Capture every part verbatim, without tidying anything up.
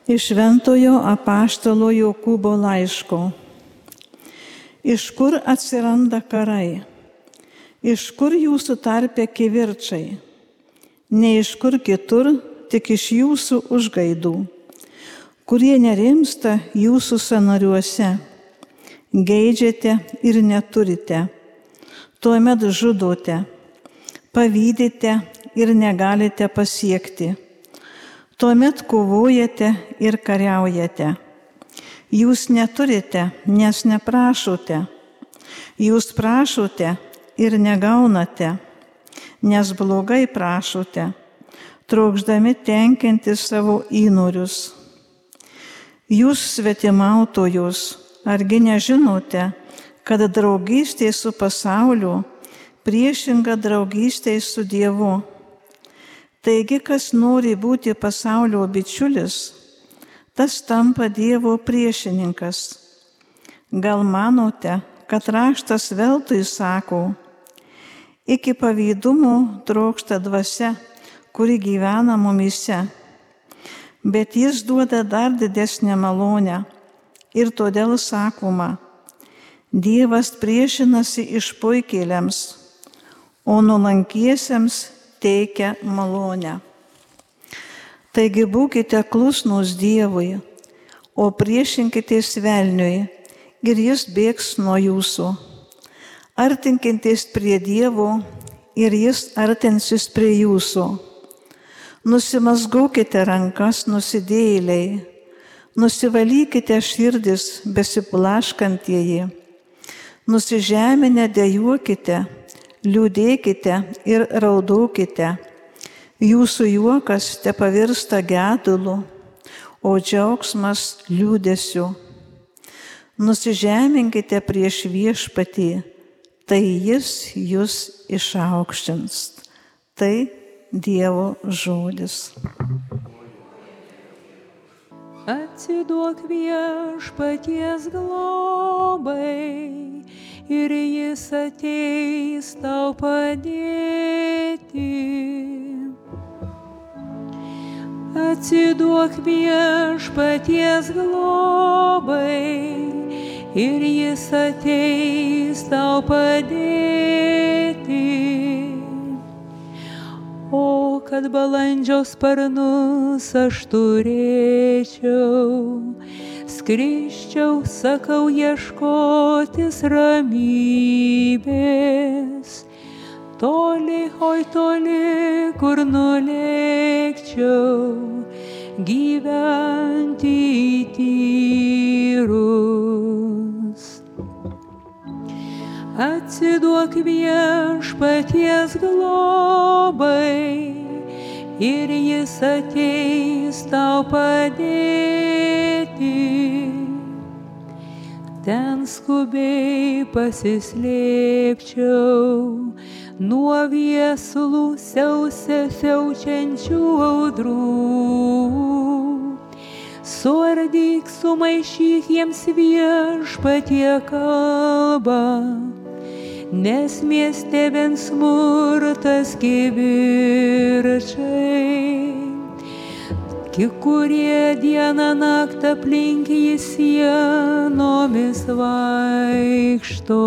Iš Šventojo apaštalo Jokūbo laiško. Iš kur atsiranda karai? Iš kur jūsų tarpe kivirčai? Ne iš kur kitur, tik iš jūsų užgaidų, kurie nerimsta jūsų sąnariuose. Geidžiate ir neturite, tuomet žudote, pavydite ir negalite pasiekti. Tuomet kovojate ir kariaujate. Jūs neturite, nes neprašote. Jūs prašote ir negaunate, nes blogai prašote, trokšdami tenkinti savo įnorius. Jūs svetimautojus, argi nežinote, kad draugystė su pasauliu priešinga draugystė su Dievu? Taigi, kas nori būti pasaulio bičiulis, tas tampa Dievo priešininkas. Gal manote, kad raštas veltui sako, iki pavydumo trokšta dvasia, kuri gyvena mumyse, bet jis duoda dar didesnę malonę ir todėl sakoma, Dievas priešinasi išpuikėliams, o nuolankiesiems teikia malonę. Taigi būkite klusnūs Dievui, o priešinkitės velniui ir jis bėgs nuo jūsų. Artinkitės prie Dievo ir jis artinsis prie jūsų. Nusimazgokite rankas nusidėjėliai, nusivalykite širdis besiblaškantieji, nusižeminę dejuokite, liūdėkite ir raudokite. Jūsų juokas te pavirsta gedulu, o džiaugsmas liūdesiu. Nusižeminkite prieš Viešpatį, tai jis jūs išaukštins. Tai Dievo žodis. Atsiduok Viešpaties globai, ir jis ateis tau padėti. Atsiduok Viešpaties globai, ir jis ateis tau padėti. O kad balandžio sparnus aš turėčiau, skrisčiau, sakau, ieškotis ramybės. Toli, oi toli, kur nulėkčiau, gyventi į tyrus. Atsiduok Viešpaties globai, ir jis ateis tau padėti. Ten skubiai pasislėpčiau nuo viesulų siausia siaučiančių audrų. Suardyk, sumaišyk jiems Viešpatie kalbą, nes mieste vien smurtas kivirčai. Kurie dieną naktį aplink jį sienomis vaikšto.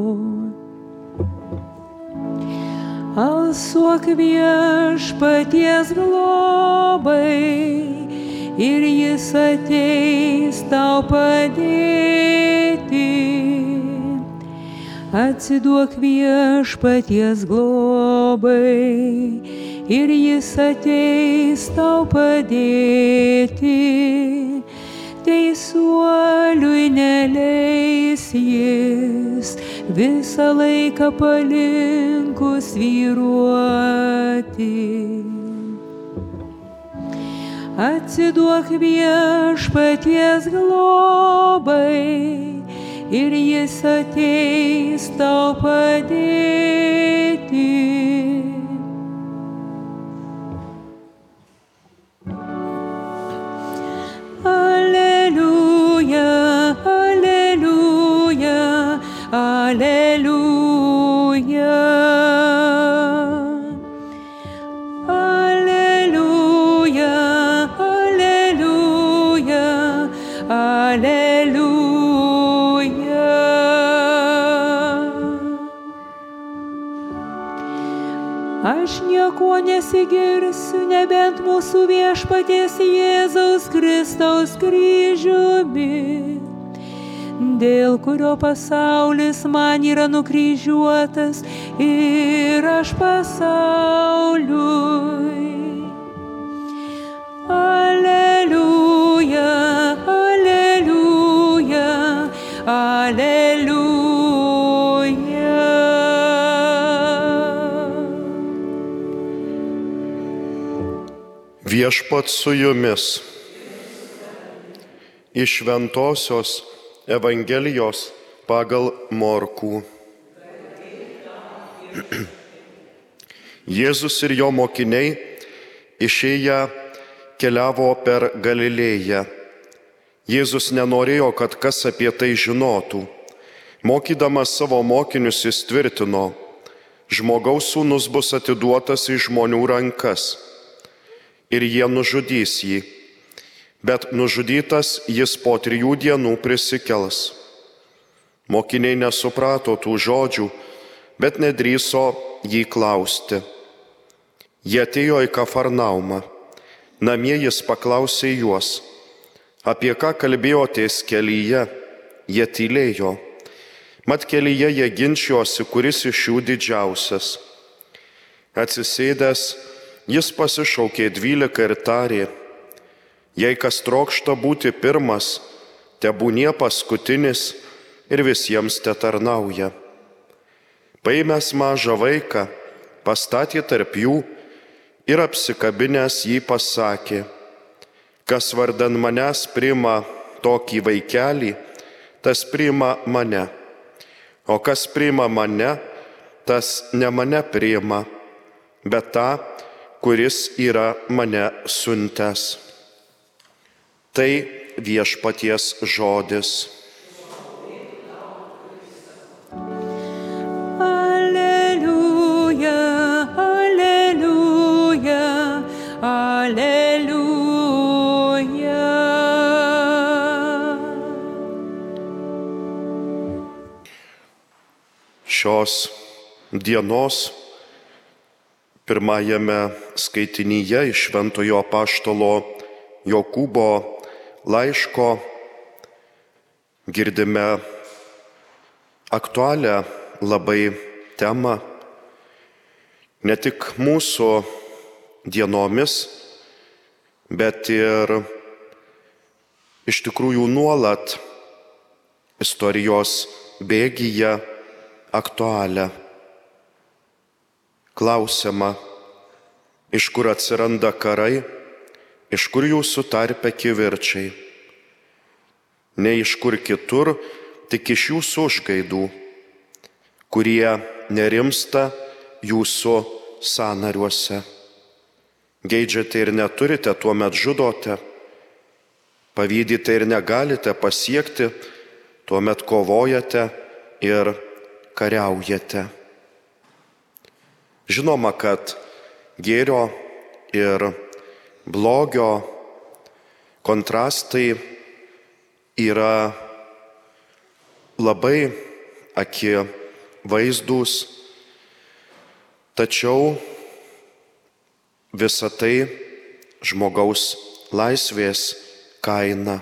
Alsuok Viešpaties globai, ir jis ateis tau padėti. Atsiduok Viešpaties globai, ir jis ateis tau padėti. Teisuoliui neleis jis visą laiką palinkus svyruoti. Atsiduok Viešpaties globai, ir jis ateis tau padėti. Alleluja, alleluja, alleluja. Alleluja, alleluja. Aleliuja. Aš nieko nesigirsiu, nebent mūsų viešpaties Jėzaus Kristaus kryžiumi, dėl kurio pasaulis man yra nukryžiuotas ir aš pasauliui. Aleliuja, aleliuja, aleliuja. Viešpats su jumis. Iš Šventosios Evangelijos pagal Morkų. Jėzus ir jo mokiniai išėję keliavo per Galilėją. Jėzus nenorėjo, kad kas apie tai žinotų. Mokydamas savo mokinius jis tvirtino: žmogaus sūnus bus atiduotas į žmonių rankas ir jie nužudys jį, bet nužudytas jis po trijų dienų prisikels. Mokiniai nesuprato tų žodžių, bet nedrįso jį klausti. Jie atėjo į Kafarnaumą. Namie jis paklausė juos: apie ką kalbėjotės kelyje? Jie tylėjo. Mat kelyje jie ginčijosi, kuris iš jų didžiausias. Atsisėdęs, jis pasišaukė dvylika ir tarė: jei kas trokšta būti pirmas, tebūnie paskutinis ir visiems tetarnauja. Paėmęs mažą vaiką, pastatė tarp jų ir apsikabinęs jį pasakė: kas vardan manęs priima tokį vaikelį, tas priima mane, o kas priima mane, tas ne mane priima, bet tą, kuris yra mane siuntęs. Tai viešpaties žodis. Aleliuja, aleliuja, aleliuja. Šios dienos pirmajame skaitinyje iš Šventojo apaštalo Jokūbo laiško girdime aktualią labai temą, ne tik mūsų dienomis, bet ir iš tikrųjų nuolat istorijos bėgyje aktualią. Klausiama, iš kur atsiranda karai, iš kur jūsų tarpe kivirčiai. Ne iš kur kitur, tik iš jūsų užgaidų, kurie nerimsta jūsų sąnariuose. Geidžiate ir neturite, tuomet žudote. Pavydite ir negalite pasiekti, tuomet kovojate ir kariaujate. Žinoma, kad gėrio ir blogio kontrastai yra labai akivaizdūs, tačiau visa tai žmogaus laisvės kaina.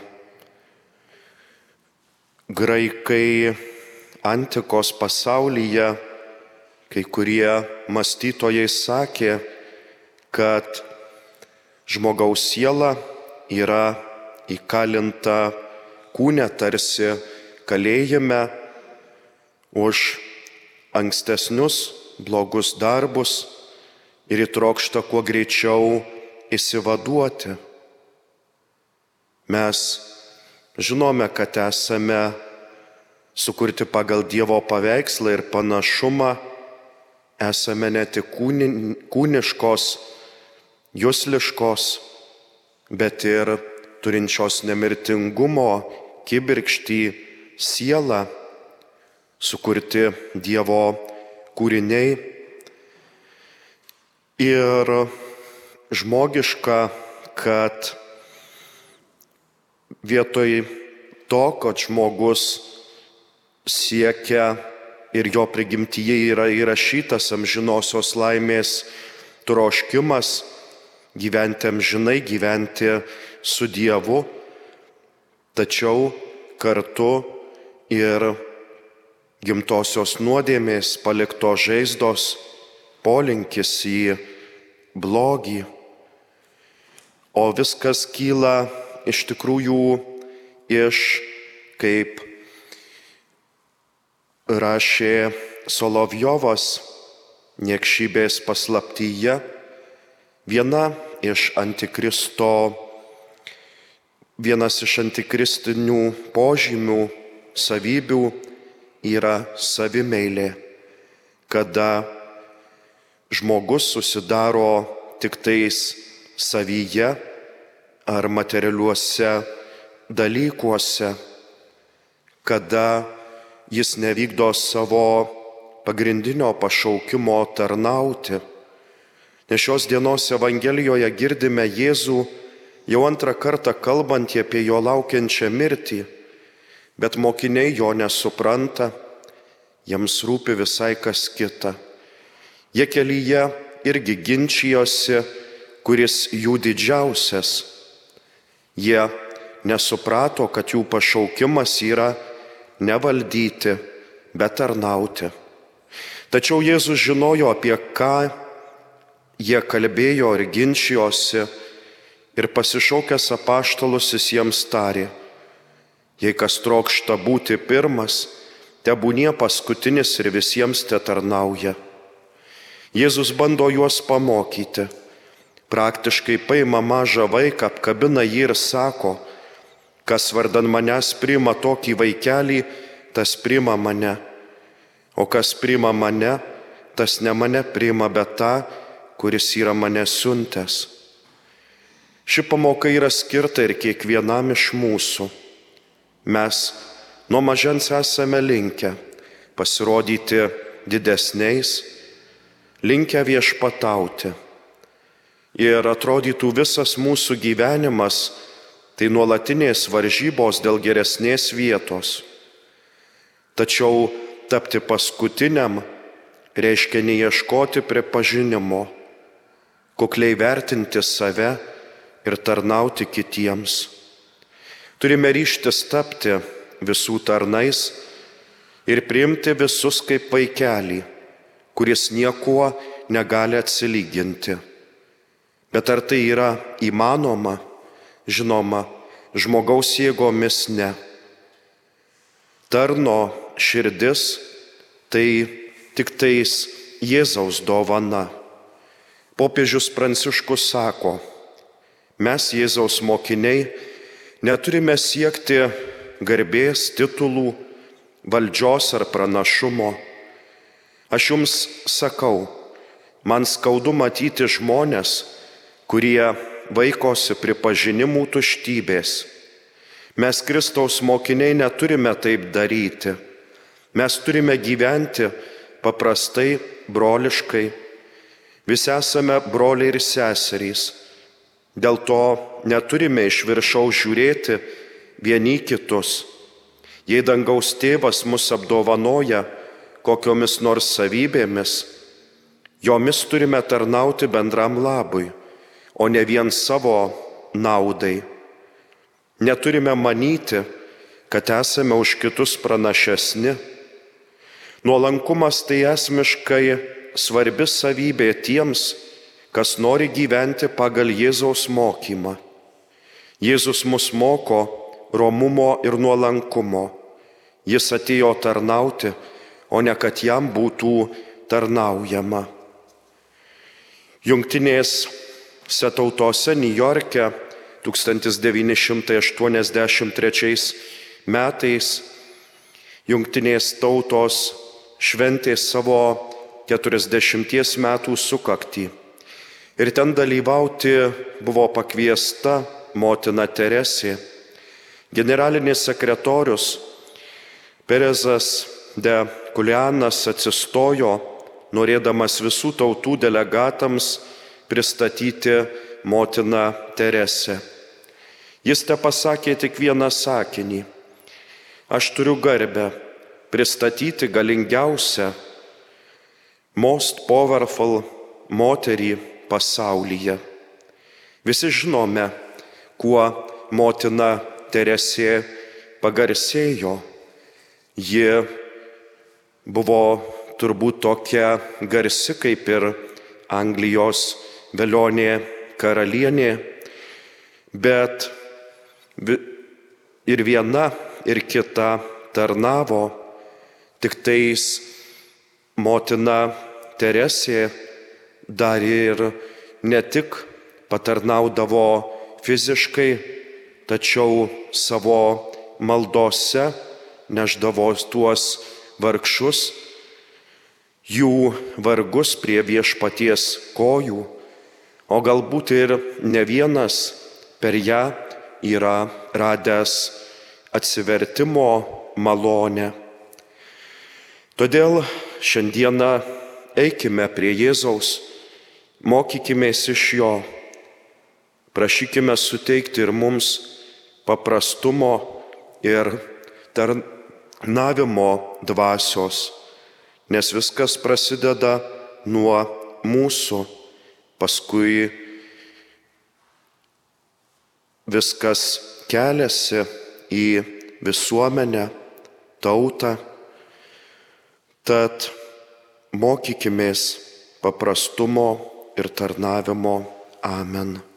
Graikai antikos pasaulyje, kai kurie mąstytojai sakė, kad žmogaus siela yra įkalinta kūne tarsi kalėjime už ankstesnius blogus darbus ir įtrokšta kuo greičiau išsivaduoti. Mes žinome, kad esame sukurti pagal Dievo paveikslą ir panašumą, esame ne tik kūniškos, jusliškos, bet ir turinčios nemirtingumo kibirkštį sielą, sukurti Dievo kūriniai. Ir žmogiška, kad vietoj to, kad žmogus siekia ir jo prigimtyje yra įrašytas amžinosios laimės troškimas gyventi amžinai, gyventi su Dievu, tačiau kartu ir gimtosios nuodėmės paliktos žaizdos, polinkis į blogį. O viskas kyla iš tikrųjų iš, kaip rašė Solovjovas Niekšybės paslaptyje, viena iš antikristo, vienas iš antikristinių požymių, savybių yra savimeilė, kada žmogus susidaro tik tais savyje ar materialiuose dalykuose, kada jis nevykdo savo pagrindinio pašaukimo tarnauti. Nes šios dienos Evangelijoje girdime Jėzų jau antrą kartą kalbantį apie jo laukiančią mirtį, bet mokiniai jo nesupranta, jiems rūpi visai kas kita. Jie kelyje irgi ginčijosi, kuris jų didžiausias. Jie nesuprato, kad jų pašaukimas yra nevaldyti, bet tarnauti. Tačiau Jėzus žinojo, apie ką jie kalbėjo ir ginčijosi, ir pasišaukęs apaštalus jis jiems tarė: jei kas trokšta būti pirmas, tebūnie paskutinis ir visiems tetarnauja. Jėzus bando juos pamokyti. Praktiškai paima mažą vaiką, apkabina jį ir sako: kas vardan manęs priima tokį vaikelį, tas priima mane. O kas priima mane, tas ne mane priima, bet tą, kuris yra mane siuntęs. Ši pamoka yra skirta ir kiekvienam iš mūsų. Mes nuo mažens esame linkę pasirodyti didesniais, linkę viešpatauti. Ir atrodytų visas mūsų gyvenimas tai nuolatinės varžybos dėl geresnės vietos. Tačiau tapti paskutiniam reiškia neieškoti pripažinimo, kukliai vertinti save ir tarnauti kitiems. Turime ryžtis tapti visų tarnais ir priimti visus kaip vaikelį, kuris niekuo negali atsilyginti. Bet ar tai yra įmanoma? Žinoma, žmogaus jėgomis ne. Tarno širdis tai tik tais Jėzaus dovana. Popiežius Pranciškus sako: mes, Jėzaus mokiniai, neturime siekti garbės, titulų, valdžios ar pranašumo. Aš jums sakau, man skaudu matyti žmonės, kurie vaikosi pripažinimų tuštybės. Mes, Kristaus mokiniai, neturime taip daryti. Mes turime gyventi paprastai, broliškai. Visi esame broliai ir seserys. Dėl to neturime iš viršaus žiūrėti vieni kitus. Jei dangaus tėvas mus apdovanoja kokiomis nors savybėmis, jomis turime tarnauti bendram labui, o ne vien savo naudai. Neturime manyti, kad esame už kitus pranašesni. Nuolankumas tai esmiškai svarbi savybė tiems, kas nori gyventi pagal Jėzaus mokymą. Jėzus mus moko romumo ir nuolankumo. Jis atėjo tarnauti, o ne kad jam būtų tarnaujama. Jungtinėse tautose Niujorke tūkstantis devyni šimtai aštuoniasdešimt trečiais metais Jungtinės tautos šventė savo keturiasdešimties metų sukaktį. Ir ten dalyvauti buvo pakviesta motina Teresė. Generalinis sekretorius Perezas de Kulianas atsistojo, norėdamas visų tautų delegatams pristatyti motiną Teresę. Jis te pasakė tik vieną sakinį: Aš turiu garbę pristatyti galingiausią most powerful moterį pasaulyje. Visi žinome, kuo motina Teresė pagarsėjo. Ji buvo turbūt tokia garsi kaip ir Anglijos velionė karalienė, bet ir viena, ir kita tarnavo, tik tais motina Teresė dar ir ne tik patarnaudavo fiziškai, tačiau savo maldose neždavo tuos vargšus, jų vargus prie viešpaties kojų, o galbūt ir ne vienas per ją yra radęs atsivertimo malonę. Todėl šiandieną eikime prie Jėzaus, mokykimės iš jo, prašykime suteikti ir mums paprastumo ir tarnavimo dvasios, nes viskas prasideda nuo mūsų, paskui viskas keliasi į visuomenę, tautą. Tad mokykimės paprastumo ir tarnavimo. Amen.